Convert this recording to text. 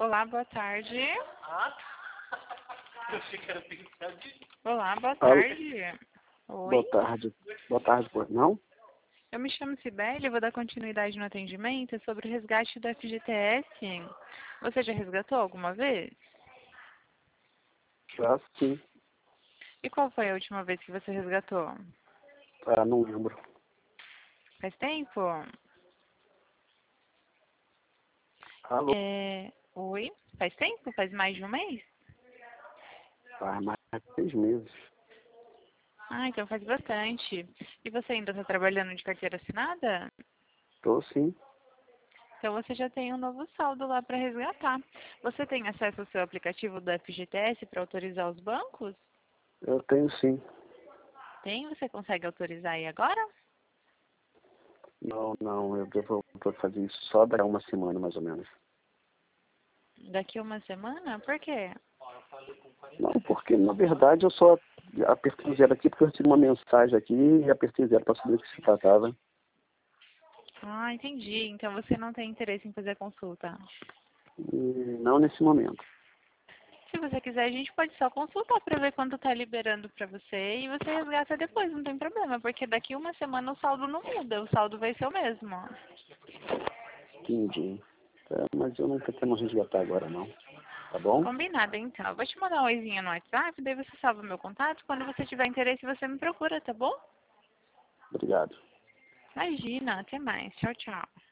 Olá, boa tarde. Ah, eu achei que era pensadinho. Olá, boa Alô? tarde. Oi, Boa tarde. Boa tarde, pois não? eu me chamo Cibele, vou dar continuidade no atendimento sobre o resgate do FGTS. Você já resgatou alguma vez? Já sim. E qual foi a última vez que você resgatou? Ah, não lembro. Faz tempo? Alô? Oi, faz tempo? Faz mais de um mês? Faz mais de 6 meses. Ah, então faz bastante. E você ainda está trabalhando de carteira assinada? Tô sim. Então você já tem um novo saldo lá para resgatar. Você tem acesso ao seu aplicativo do FGTS para autorizar os bancos? Eu tenho sim. Tem? Você consegue autorizar aí agora? Não. Eu devo fazer isso só daqui a uma semana, mais ou menos. Daqui uma semana? Por quê? Não, porque na verdade eu só apertei zero aqui porque eu recebi uma mensagem aqui e apertei zero para saber o que se tratava. Ah, entendi. Então você não tem interesse em fazer a consulta. E não nesse momento. Se você quiser, a gente pode só consultar para ver quanto está liberando para você e você resgata depois, não tem problema, porque daqui uma semana o saldo não muda, o saldo vai ser o mesmo. Entendi. Mas eu não pretendo resgatar agora não. Tá bom? Combinado, então. Eu vou te mandar um oizinho no WhatsApp, daí você salva meu contato. Quando você tiver interesse, você me procura, tá bom? Obrigado. Imagina, até mais. Tchau, tchau.